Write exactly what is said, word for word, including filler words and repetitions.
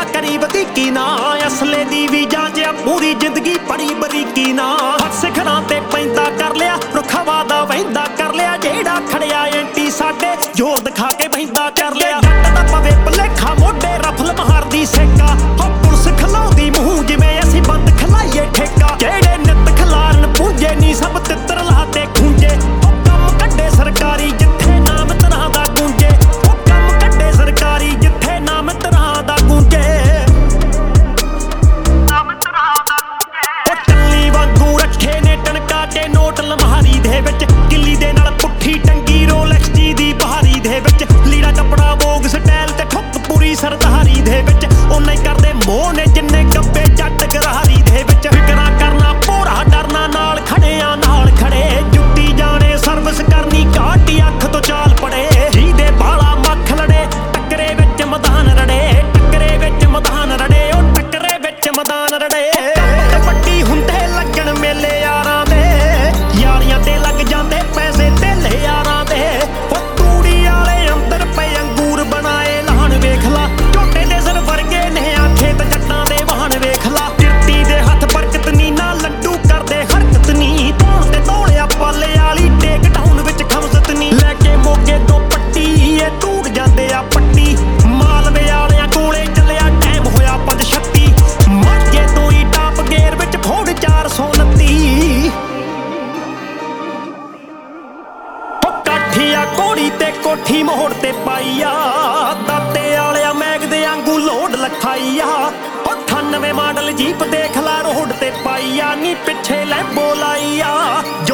करी वधीकी ना असले दी भी जांचिया पूरी जिंदगी बड़ी बरीकी ना सिखरां ते पैंदा कर लिया रुखवा दा वहिंदा कर लिया जेड़ा खड़िया एंटी साडे जोर दिखा के बहिंदा कर लिया जट दा पवे भलेखा मोढे रफल मारदी सेका हो पुलिस खलाउंदी मूंह जिवें असीं बंद खलाईए ठेका जेड़े नित खलारन पूंजे नी सब तित्तर लाते खूंजे हो कम कड्डे सरकारी जिथे नाम तरां दा गूंजे हो कम कड्डे सरकारी जिथे नाम तरां दा गूंजे नाम तरां दा गूंजे ओ टल्ली वांगू रखे ने टणका ते नोट लम्हारी दे विच किल्ली दे नाल पुट्ठी टंगी रोलेक्स जी दी बहारी दे विच लीड़ा कपड़ा वोग स्टाइल ते ठुक पूरी सरदारी दे विच ओना ही करदे मोह ने जिन्ने गब्बे जट गरारी दे विच फिकरां करना भोरा डरना नाल खड़िया नाल खड़े जुੱਤੀ जाने सर्विस करनी घाटी अख तो चाल पड़े जी दे बाला मख लड़े टकरे विच मैदान रड़े टकरे विच मैदान रड़े ओ टकरे विच मैदान रड़े पट्टी हुंदे लगण मेले यारां दे यारियां ते लग जांदे पैसे तेले यारां दे ओ तूड़ी वाले अंदर पे अंगूर बनाए लाहण वेख ला झोटे दे सिर वर्गे ने आ खेत जट्टां दे वाहन वेख ला किरती दे हत्थ बरकत नी ना लड्डू करदे हरकत नी धौण ते धौलिया पाले वाली टेक टाउन विच खमसत नी लैके मोगे तो पट्टी ए टूट जांदे आ पट्टी मालवे वालियां कोले चलिया टाइम होया पंज छत्ती माਝੇ ਤੋਂ ही टाप गेर विच फोड़ चार सौ उनती काठिया कोड़ी ते कोठी मोड़ ते पाईया दाते आलिया मैग दे आंगू लोड लखाईया अठानवे मॉडल जीप देख ला रोड ते पाईया नी पिछे लै बोलाईया